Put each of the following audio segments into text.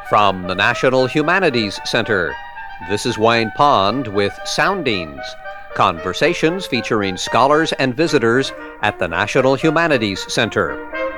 From the National Humanities Center, this is Wayne Pond with Soundings, conversations featuring scholars and visitors at the National Humanities Center.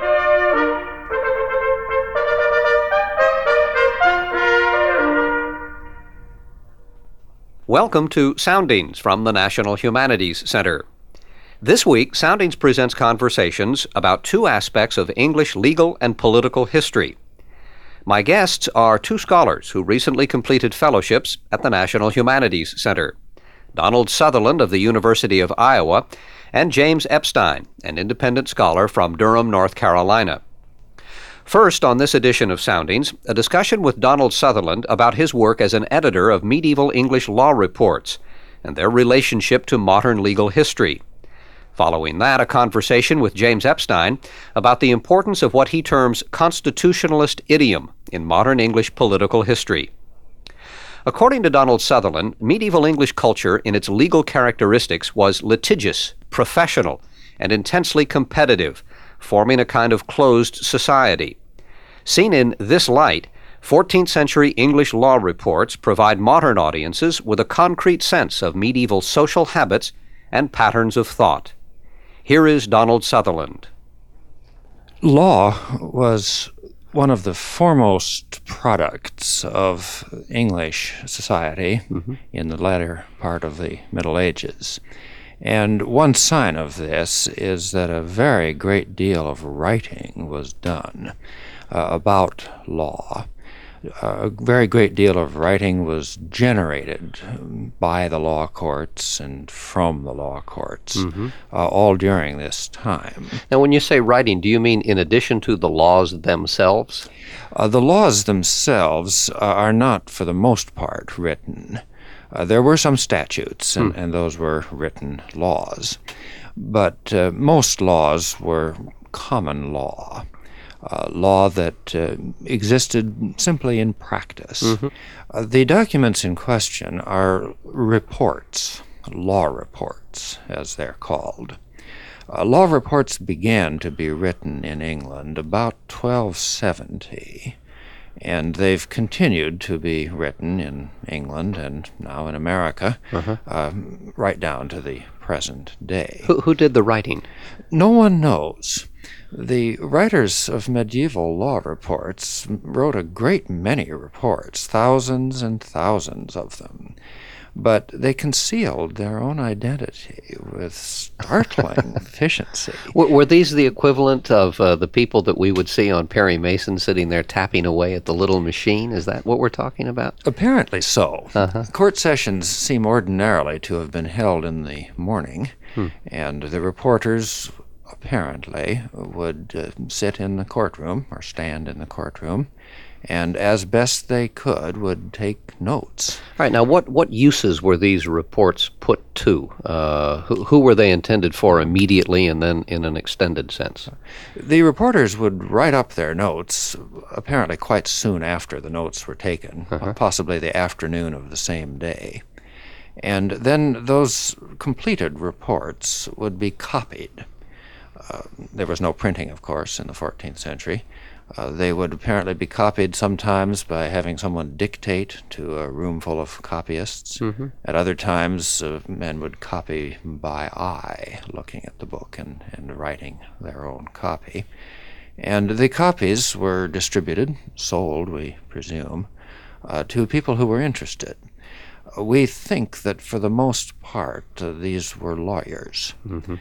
Welcome to Soundings from the National Humanities Center. This week, Soundings presents conversations about two aspects of English legal and political history. My guests are two scholars who recently completed fellowships at the National Humanities Center, Donald Sutherland of the University of Iowa and James Epstein, an independent scholar from Durham, North Carolina. First, on this edition of Soundings, a discussion with Donald Sutherland about his work as an editor of medieval English law reports and their relationship to modern legal history. Following that, a conversation with James Epstein about the importance of what he terms constitutionalist idiom in modern English political history. According to Donald Sutherland, medieval English culture in its legal characteristics was litigious, professional, and intensely competitive, forming a kind of closed society. Seen in this light, 14th century English law reports provide modern audiences with a concrete sense of medieval social habits and patterns of thought. Here is Donald Sutherland. Law was one of the foremost products of English society in the latter part of the Middle Ages. And one sign of this is that a very great deal of writing was done about law. A very great deal of writing was generated by the law courts and from the law courts, all during this time. Now, when you say writing, do you mean in addition to the laws themselves? The laws themselves are not, for the most part, written. There were some statutes, and those were written laws. But most laws were common law. Law that existed simply in practice. The documents in question are reports, law reports, as they're called. Law reports began to be written in England about 1270, and they've continued to be written in England and now in America, right down to the present day. Who did the writing? No one knows. The writers of medieval law reports wrote a great many reports, thousands and thousands of them, but they concealed their own identity with startling efficiency. Were these the equivalent of the people that we would see on Perry Mason sitting there tapping away at the little machine? Is that what we're talking about? Apparently so. Court sessions seem ordinarily to have been held in the morning, and the reporters apparently would sit in the courtroom or stand in the courtroom and as best they could would take notes. All right, now what uses were these reports put to? Who were they intended for immediately and then in an extended sense? The reporters would write up their notes apparently quite soon after the notes were taken, possibly the afternoon of the same day. And then those completed reports would be copied. There was no printing, of course, in the 14th century. They would apparently be copied sometimes by having someone dictate to a room full of copyists. At other times, men would copy by eye, looking at the book and writing their own copy. And the copies were distributed, sold, we presume, to people who were interested. We think that for the most part, these were lawyers.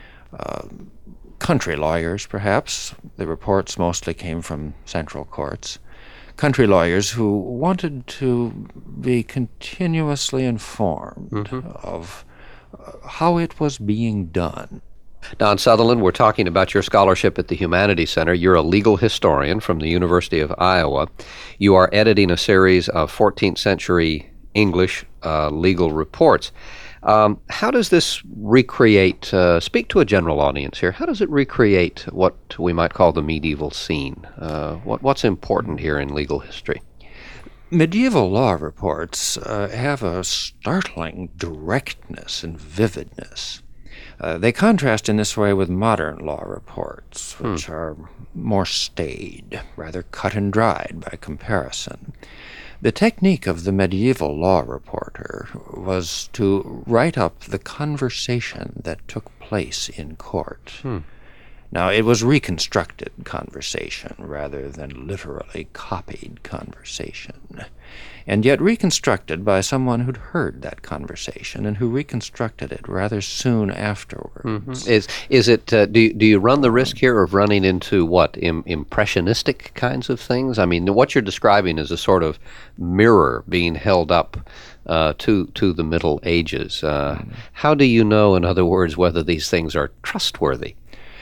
Country lawyers, perhaps. The reports mostly came from central courts. Country lawyers who wanted to be continuously informed of how it was being done. Don Sutherland, we're talking about your scholarship at the Humanities Center. You're a legal historian from the University of Iowa. You are editing a series of 14th century English legal reports. How does this recreate, speak to a general audience here, how does it recreate what we might call the medieval scene? What's important here in legal history? Medieval law reports have a startling directness and vividness. They contrast in this way with modern law reports, which are more staid, rather cut and dried by comparison. The technique of the medieval law reporter was to write up the conversation that took place in court. Now, it was reconstructed conversation rather than literally copied conversation, and yet reconstructed by someone who'd heard that conversation and who reconstructed it rather soon afterwards. Is it? Do you run the risk here of running into what impressionistic kinds of things? I mean, what you're describing is a sort of mirror being held up to the Middle Ages. How do you know, in other words, whether these things are trustworthy?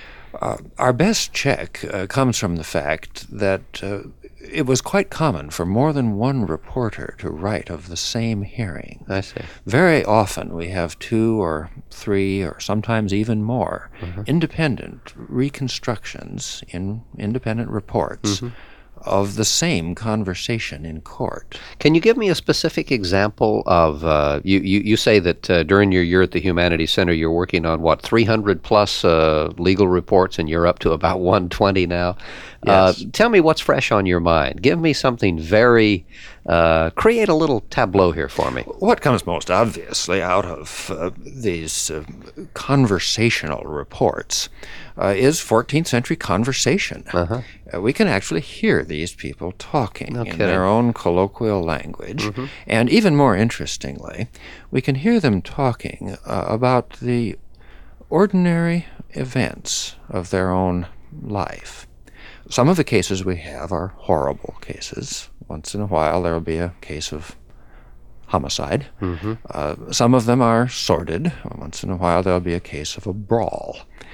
Our best check comes from the fact that it was quite common for more than one reporter to write of the same hearing. I see. Very often we have 2 or 3 or sometimes even more independent reconstructions in independent reports of the same conversation in court. Can you give me a specific example of, you say that during your year at the Humanities Center you're working on, 300 plus legal reports, and you're up to about 120 now? Yes. Tell me what's fresh on your mind. Give me something very, create a little tableau here for me. What comes most obviously out of these conversational reports is 14th century conversation. We can actually hear these people talking in their own colloquial language. And even more interestingly, we can hear them talking about the ordinary events of their own life. Some of the cases we have are horrible cases. Once in a while there will be a case of homicide. Some of them are sordid. Once in a while there'll be a case of a brawl.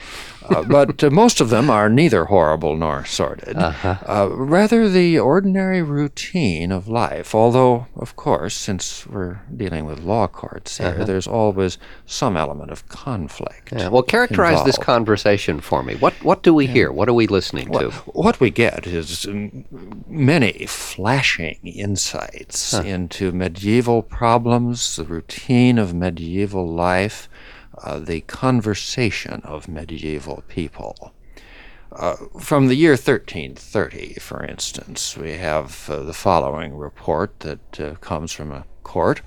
But most of them are neither horrible nor sordid. Rather the ordinary routine of life, although, of course, since we're dealing with law courts here, there's always some element of conflict. Well, characterize this involved. conversation for me. What do we hear? What are we listening to? What we get is many flashing insights into medieval problems, the routine of medieval life, the conversation of medieval people. From the year 1330, for instance, we have the following report that comes from a court.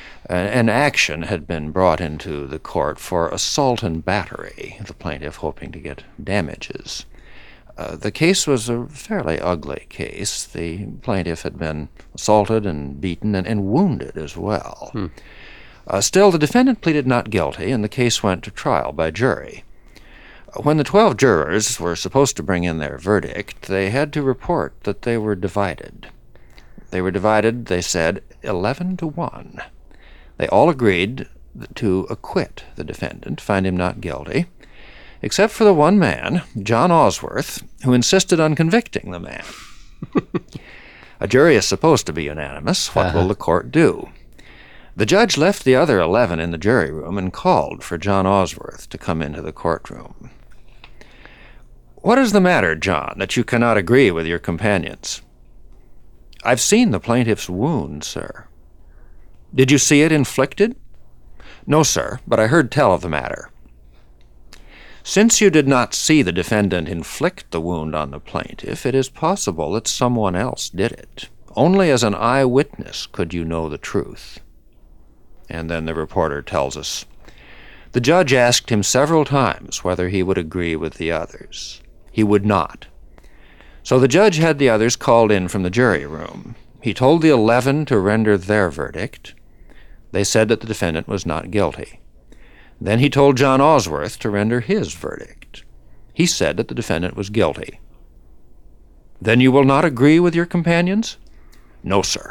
An action had been brought into the court for assault and battery, the plaintiff hoping to get damages. The case was a fairly ugly case. The plaintiff had been assaulted and beaten and wounded as well. Still, the defendant pleaded not guilty, and the case went to trial by jury. When the 12 jurors were supposed to bring in their verdict, they had to report that they were divided. They were divided, they said, 11 to 1. They all agreed to acquit the defendant, find him not guilty, except for the one man, John Osworth, who insisted on convicting the man. A jury is supposed to be unanimous. What will the court do? The judge left the other 11 in the jury room and called for John Osworth to come into the courtroom. "What is the matter, John, that you cannot agree with your companions?" "I've seen the plaintiff's wound, sir." "Did you see it inflicted?" "No, sir, but I heard tell of the matter." "Since you did not see the defendant inflict the wound on the plaintiff, it is possible that someone else did it. Only as an eyewitness could you know the truth." And then the reporter tells us, "The judge asked him several times whether he would agree with the others. He would not. So the judge had the others called in from the jury room. He told the 11 to render their verdict. They said that the defendant was not guilty. Then he told John Osworth to render his verdict. He said that the defendant was guilty. Then you will not agree with your companions?" "No, sir."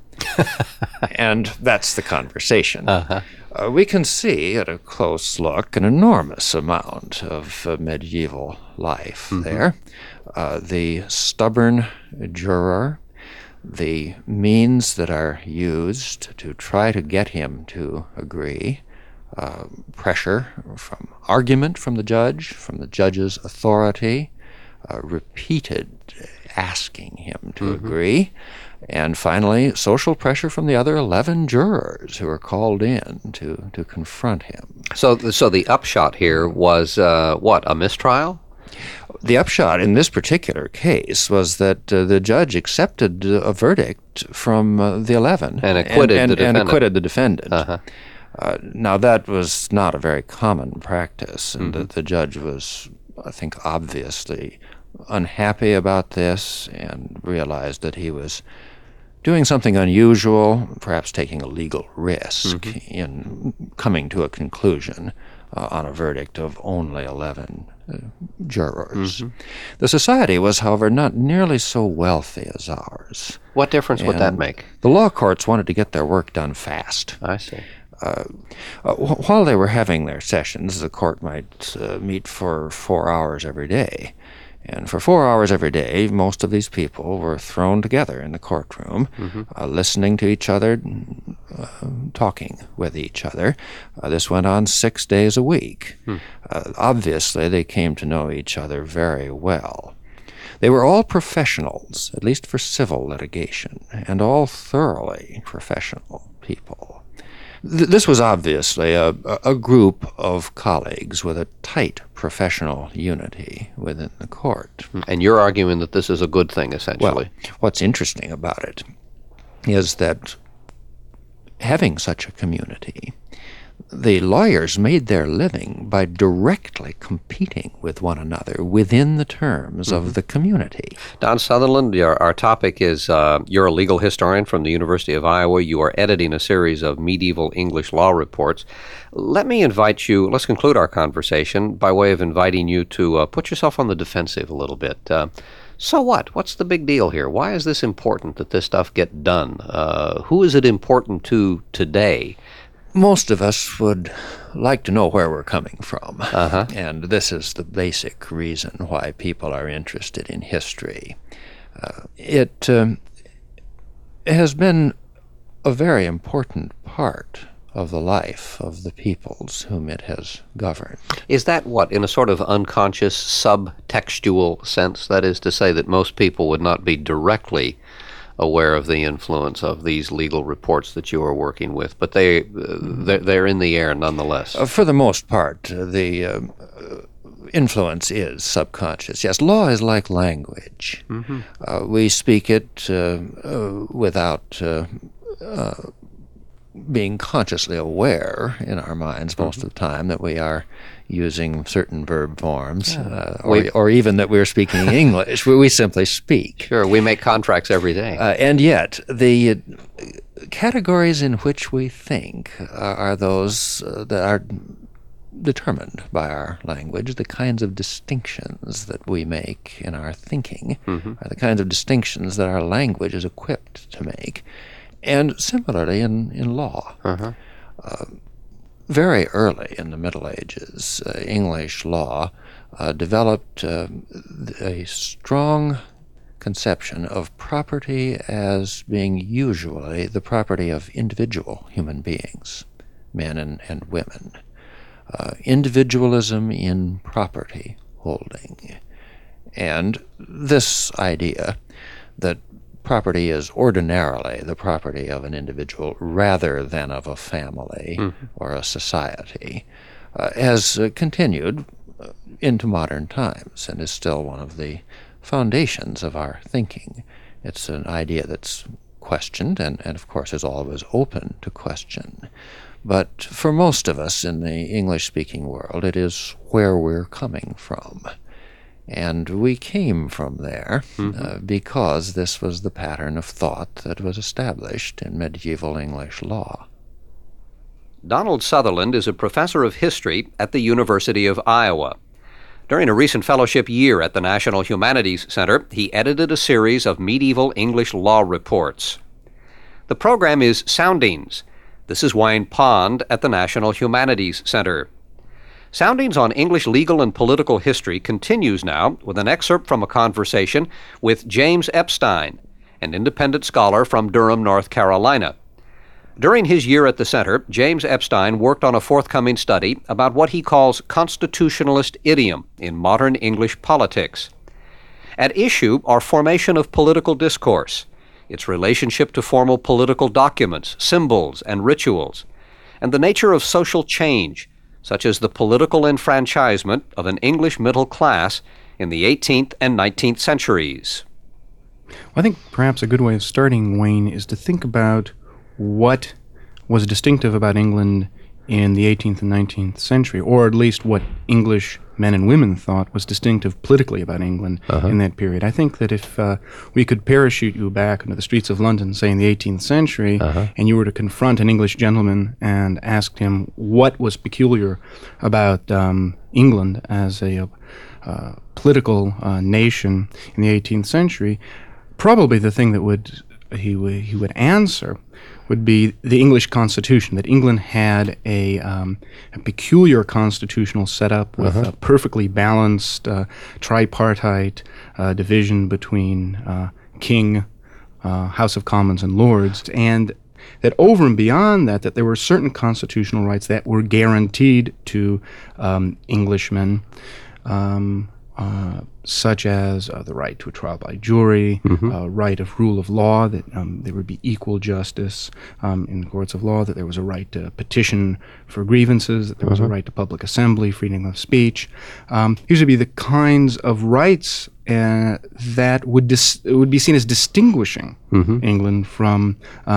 And that's the conversation. We can see at a close look an enormous amount of medieval life there. The stubborn juror, the means that are used to try to get him to agree, pressure from argument from the judge's authority, repeated asking him to agree, And finally, social pressure from the other 11 jurors who were called in to confront him. So the upshot here was, what, a mistrial? The upshot in this particular case was that the judge accepted a verdict from the 11 And acquitted the defendant. And acquitted the defendant. Uh-huh. Now, that was not a very common practice, and the judge was, I think, obviously unhappy about this and realized that he was doing something unusual, perhaps taking a legal risk in coming to a conclusion on a verdict of only 11 jurors. The society was, however, not nearly so wealthy as ours. What difference would that make? The law courts wanted to get their work done fast. I see. While they were having their sessions, the court might meet for 4 hours every day. And for 4 hours every day, most of these people were thrown together in the courtroom, listening to each other, talking with each other. This went on 6 days a week. Obviously, they came to know each other very well. They were all professionals, at least for civil litigation, and all thoroughly professional people. This was obviously a group of colleagues with a tight professional unity within the court. And you're arguing that this is a good thing, essentially. Well, what's interesting about it is that having such a community, the lawyers made their living by directly competing with one another within the terms of the community. Don Sutherland, our topic is you're a legal historian from the University of Iowa. You are editing a series of medieval English law reports. Let me invite you, let's conclude our conversation by way of inviting you to put yourself on the defensive a little bit. So what? What's the big deal here? Why is this important that this stuff get done? Who is it important to today? Most of us would like to know where we're coming from, and this is the basic reason why people are interested in history. It has been a very important part of the life of the peoples whom it has governed. Is that what, in a sort of unconscious, subtextual sense? That is to say that most people would not be directly aware of the influence of these legal reports that you are working with, but they're in the air nonetheless. For the most part, the influence is subconscious. Yes, law is like language. We speak it without being consciously aware in our minds most of the time that we are using certain verb forms, or even that we're speaking English. We simply speak. Sure, we make contracts every day. And yet, the categories in which we think are those that are determined by our language. The kinds of distinctions that we make in our thinking are the kinds of distinctions that our language is equipped to make. And similarly in law. Very early in the Middle Ages, English law developed a strong conception of property as being usually the property of individual human beings, men and women. Individualism in property holding. And this idea that property is ordinarily the property of an individual rather than of a family or a society has continued into modern times and is still one of the foundations of our thinking. It's an idea that's questioned and of course is always open to question. But for most of us in the English-speaking world, it is where we're coming from. And we came from there because this was the pattern of thought that was established in medieval English law. Donald Sutherland is a professor of history at the University of Iowa. During a recent fellowship year at the National Humanities Center, he edited a series of medieval English law reports. The program is Soundings. This is Wayne Pond at the National Humanities Center. Soundings on English legal and political history continues now with an excerpt from a conversation with James Epstein, an independent scholar from Durham, North Carolina. During his year at the center, James Epstein worked on a forthcoming study about what he calls constitutionalist idiom in modern English politics. At issue are formation of political discourse, its relationship to formal political documents, symbols, and rituals, and the nature of social change, such as the political enfranchisement of an English middle class in the 18th and 19th centuries. I think perhaps a good way of starting, Wayne, is to think about what was distinctive about England in the 18th and 19th century, or at least what English men and women thought was distinctive politically about England in that period. I think that if we could parachute you back into the streets of London, say in the 18th century, and you were to confront an English gentleman and ask him what was peculiar about England as a political nation in the 18th century, probably the thing that he would answer would be the English Constitution, that England had a peculiar constitutional setup with a perfectly balanced tripartite division between King, House of Commons, and Lords, and that over and beyond that there were certain constitutional rights that were guaranteed to Englishmen, such as the right to a trial by jury, right of rule of law, that there would be equal justice in the courts of law, that there was a right to petition for grievances, that there was a right to public assembly, freedom of speech. These would be the kinds of rights that would be seen as distinguishing England from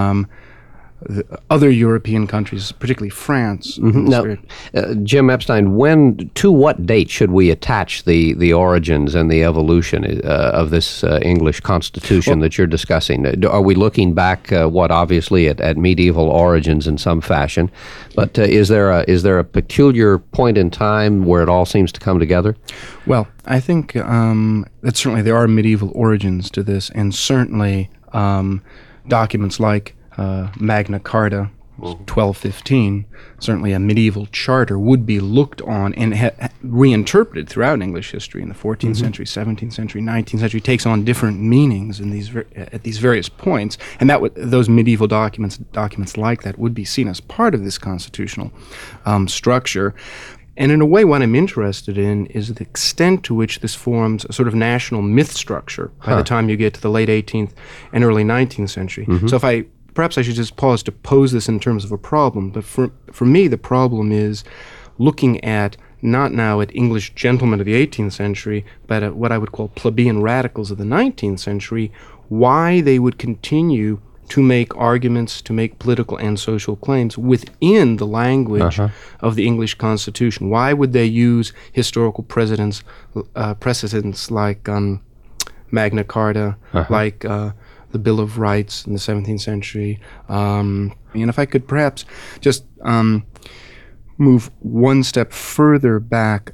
the other European countries, particularly France. Now, Jim Epstein, to what date should we attach the origins and the evolution of this English Constitution that you're discussing? Are we looking back, obviously at medieval origins in some fashion, but is there a peculiar point in time where it all seems to come together? Well, I think that certainly there are medieval origins to this, and certainly documents like Magna Carta, 1215, certainly a medieval charter, would be looked on and reinterpreted throughout English history in the 14th century, 17th century, 19th century, takes on different meanings in at these various points, and those medieval documents like that would be seen as part of this constitutional structure. And in a way, what I'm interested in is the extent to which this forms a sort of national myth structure by the time you get to the late 18th and early 19th century. So perhaps I should just pause to pose this in terms of a problem. But for me, the problem is looking at not now at English gentlemen of the 18th century, but at what I would call plebeian radicals of the 19th century, why they would continue to make arguments, to make political and social claims within the language of the English Constitution. Why would they use historical precedents like Magna Carta, like the Bill of Rights in the 17th century? And if I could perhaps just move one step further back,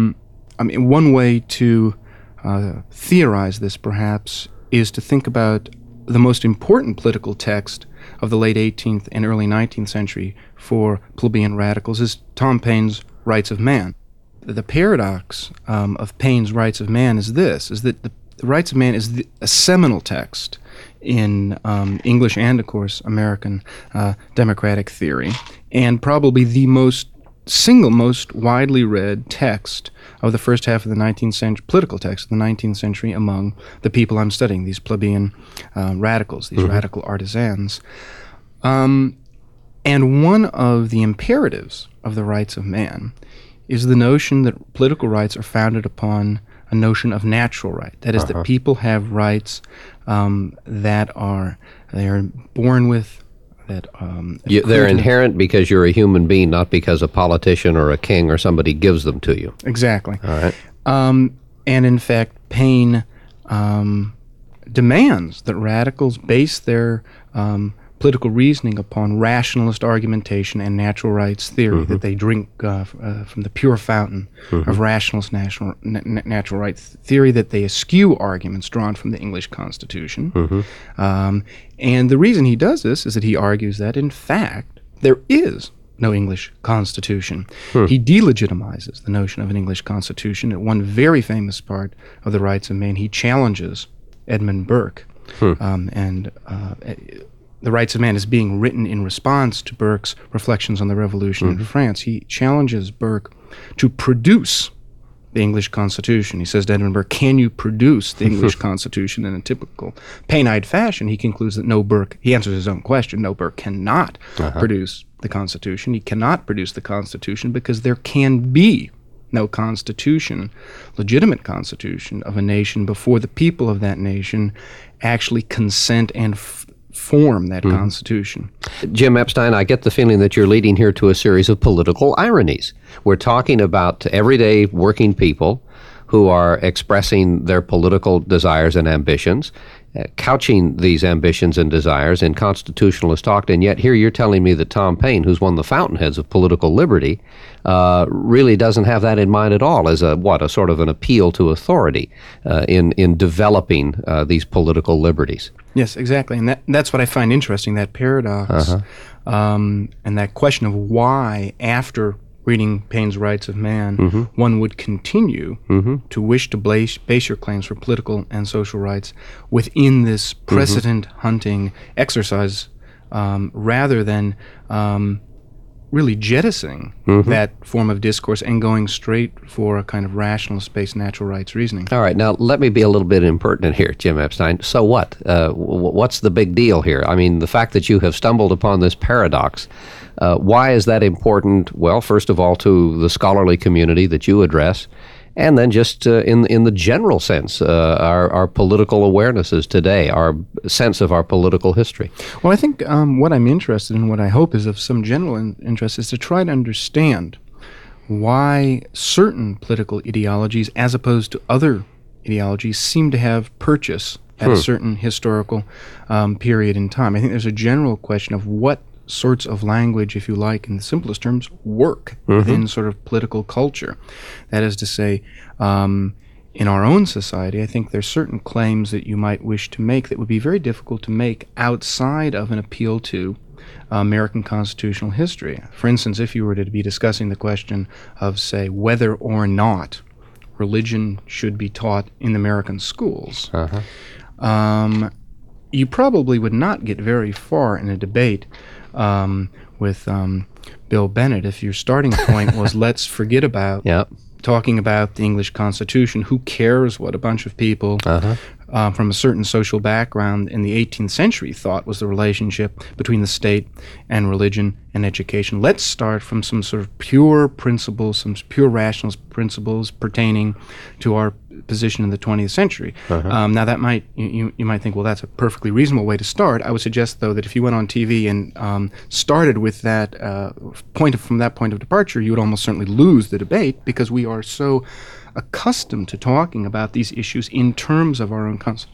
one way to theorize this perhaps is to think about the most important political text of the late 18th and early 19th century for plebeian radicals is Tom Paine's Rights of Man. The paradox of Paine's Rights of Man is that the Rights of Man is a seminal text in English and, of course, American democratic theory, and probably the single most widely read text of the first half of the 19th century, political text of the 19th century among the people I'm studying, these plebeian radicals, these radical artisans. And one of the imperatives of the Rights of Man is the notion that political rights are founded upon a notion of natural right. That is, that people have rights that they are born with, that they're inherent because you're a human being, not because a politician or a king or somebody gives them to you. Exactly. All right. And in fact, Paine demands that radicals base their political reasoning upon rationalist argumentation and natural rights theory, that they drink from the pure fountain of rationalist natural rights theory, that they eschew arguments drawn from the English Constitution. And the reason he does this is that he argues that, in fact, there is no English Constitution. He delegitimizes the notion of an English Constitution. At one very famous part of the Rights of Man, he challenges Edmund Burke, the Rights of Man is being written in response to Burke's reflections on the Revolution in France. He challenges Burke to produce the English Constitution. He says to Edmund Burke, can you produce the English Constitution? In a typical Payne-eyed fashion, he concludes that no, Burke, he answers his own question, no, Burke cannot produce the Constitution. He cannot produce the Constitution because there can be no constitution, legitimate constitution of a nation before the people of that nation actually consent and form that constitution. Jim Epstein, I get the feeling that you're leading here to a series of political ironies. We're talking about everyday working people who are expressing their political desires and ambitions, couching these ambitions and desires in constitutionalist talk, and yet here you're telling me that Tom Paine, who's one of the fountainheads of political liberty, really doesn't have that in mind at all as a sort of an appeal to authority in developing these political liberties. Yes, exactly, and that's what I find interesting, that paradox, and that question of why, after reading Paine's Rights of Man, one would continue to wish to base your claims for political and social rights within this precedent-hunting exercise, rather than really jettisoning that form of discourse and going straight for a kind of rationalist-based natural rights reasoning. All right, now let me be a little bit impertinent here, Jim Epstein. So what? What's the big deal here? I mean, the fact that you have stumbled upon this paradox, why is that important? Well, first of all, to the scholarly community that you address, and then just in the general sense, our political awarenesses today, our sense of our political history. Well, I think what I'm interested in, what I hope is of some general interest, is to try to understand why certain political ideologies, as opposed to other ideologies, seem to have purchase at a certain historical period in time. I think there's a general question of what sorts of language, if you like, in the simplest terms, work within sort of political culture. That is to say, in our own society, I think there's certain claims that you might wish to make that would be very difficult to make outside of an appeal to American constitutional history. For instance, if you were to be discussing the question of, say, whether or not religion should be taught in American schools, you probably would not get very far in a debate with Bill Bennett if your starting point was let's forget about talking about the English Constitution. Who cares what a bunch of people from a certain social background in the 18th century thought was the relationship between the state and religion and education. Let's start from some sort of pure principles, some pure rationalist principles pertaining to our position in the 20th century. Now that might, you might think, well, that's a perfectly reasonable way to start. I would suggest, though, that if you went on TV and started with that from that point of departure, you would almost certainly lose the debate, because we are so accustomed to talking about these issues in terms of our own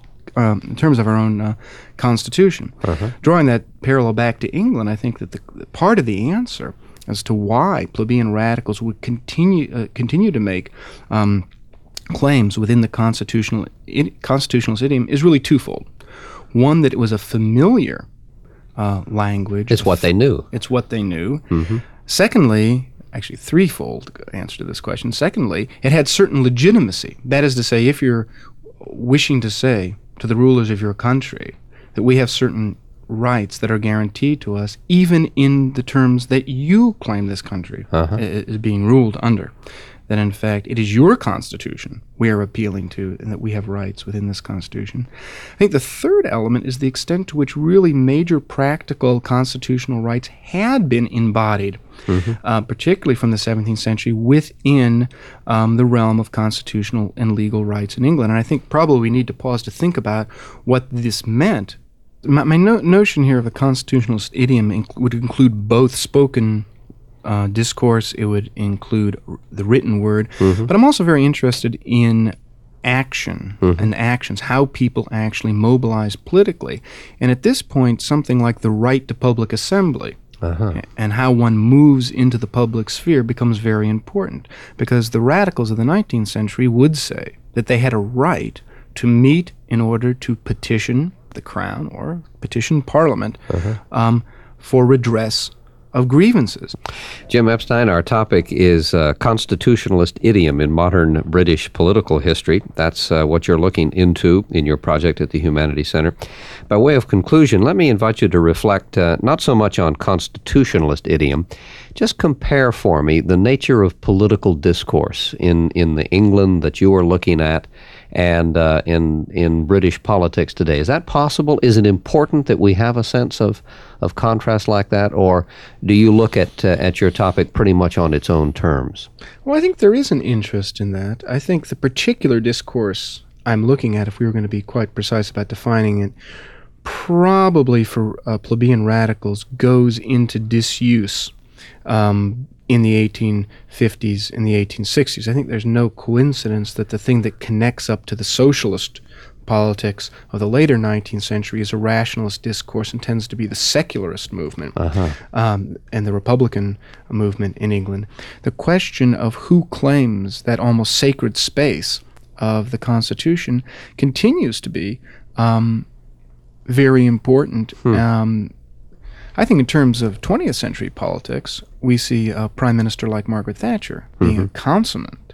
Constitution. Drawing that parallel back to England, I think that the part of the answer as to why plebeian radicals would continue to make claims within the constitutionalist idiom is really twofold. One, that it was a familiar language. It's what they knew. It's what they knew. Secondly, actually threefold answer to this question. Secondly, it had certain legitimacy. That is to say, if you're wishing to say to the rulers of your country that we have certain rights that are guaranteed to us, even in the terms that you claim this country is being ruled under, that in fact it is your Constitution we are appealing to, and that we have rights within this Constitution. I think the third element is the extent to which really major practical constitutional rights had been embodied, particularly from the 17th century, within the realm of constitutional and legal rights in England. And I think probably we need to pause to think about what this meant. My notion here of a constitutionalist idiom would include both spoken discourse, it would include the written word, but I'm also very interested in action and actions, how people actually mobilize politically. And at this point, something like the right to public assembly and how one moves into the public sphere becomes very important, because the radicals of the 19th century would say that they had a right to meet in order to petition the Crown or petition Parliament for redress of grievances. Jim Epstein, our topic is constitutionalist idiom in modern British political history. That's what you're looking into in your project at the Humanities Center. By way of conclusion, let me invite you to reflect not so much on constitutionalist idiom, just compare for me the nature of political discourse in the England that you are looking at and in British politics today. Is that possible? Is it important that we have a sense of contrast like that, or do you look at your topic pretty much on its own terms? Well, I think there is an interest in that. I think the particular discourse I'm looking at, if we were going to be quite precise about defining it, probably for plebeian radicals goes into disuse in the 1850s and the 1860s. I think there's no coincidence that the thing that connects up to the socialist politics of the later 19th century is a rationalist discourse and tends to be the secularist movement and the Republican movement in England. The question of who claims that almost sacred space of the Constitution continues to be very important. I think in terms of 20th century politics, we see a prime minister like Margaret Thatcher being a consummate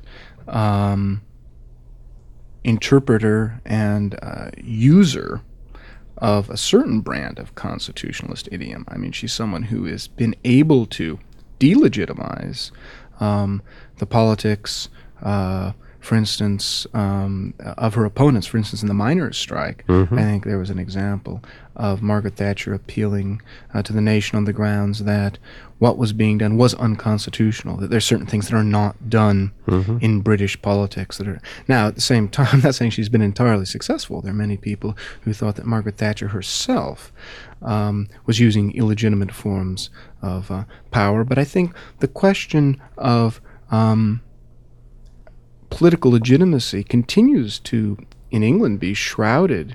interpreter and user of a certain brand of constitutionalist idiom. I mean, she's someone who has been able to delegitimize the politics, for instance, of her opponents. For instance, in the miners' strike, I think there was an example of Margaret Thatcher appealing to the nation on the grounds that what was being done was unconstitutional, that there's certain things that are not done in British politics that are... Now, at the same time, I'm not saying she's been entirely successful. There are many people who thought that Margaret Thatcher herself was using illegitimate forms of power, but I think the question of political legitimacy continues to, in England, be shrouded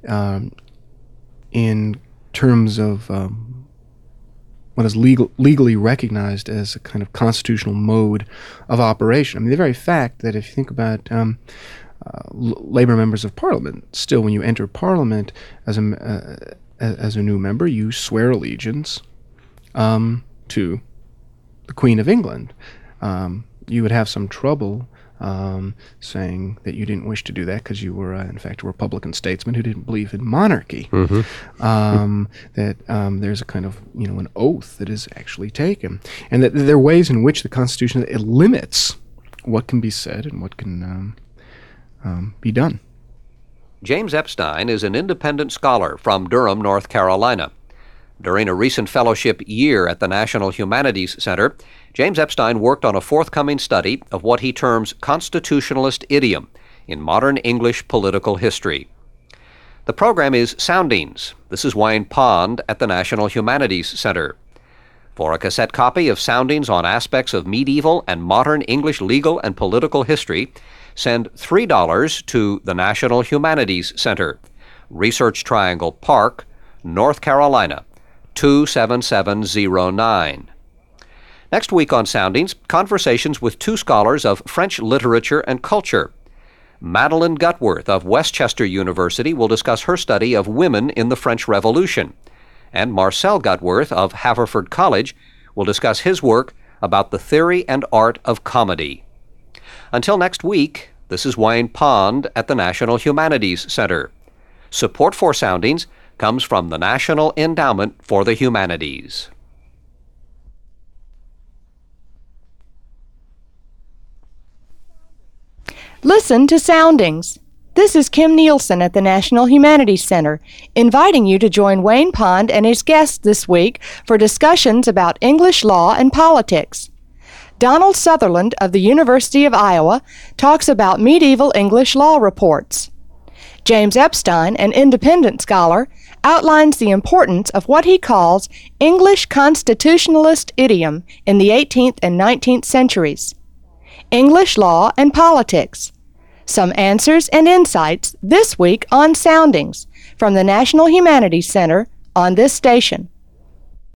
in terms of what is legally recognized as a kind of constitutional mode of operation. I mean, the very fact that if you think about Labour members of Parliament, still when you enter Parliament as a new member, you swear allegiance to the Queen of England. You would have some trouble saying that you didn't wish to do that because you were, in fact, a Republican statesman who didn't believe in monarchy. That there's a kind of, an oath that is actually taken. And that there are ways in which the Constitution it limits what can be said and what can be done. James Epstein is an independent scholar from Durham, North Carolina. During a recent fellowship year at the National Humanities Center, James Epstein worked on a forthcoming study of what he terms constitutionalist idiom in modern English political history. The program is Soundings. This is Wayne Pond at the National Humanities Center. For a cassette copy of Soundings on aspects of medieval and modern English legal and political history, send $3 to the National Humanities Center, Research Triangle Park, North Carolina, 27709. Next week on Soundings, conversations with two scholars of French literature and culture. Madeleine Gutworth of Westchester University will discuss her study of women in the French Revolution, and Marcel Gutworth of Haverford College will discuss his work about the theory and art of comedy. Until next week, this is Wayne Pond at the National Humanities Center. Support for Soundings comes from the National Endowment for the Humanities. Listen to Soundings. This is Kim Nielsen at the National Humanities Center, inviting you to join Wayne Pond and his guests this week for discussions about English law and politics. Donald Sutherland of the University of Iowa talks about medieval English law reports. James Epstein, an independent scholar, outlines the importance of what he calls English constitutionalist idiom in the 18th and 19th centuries. English law and politics. Some answers and insights this week on Soundings from the National Humanities Center on this station.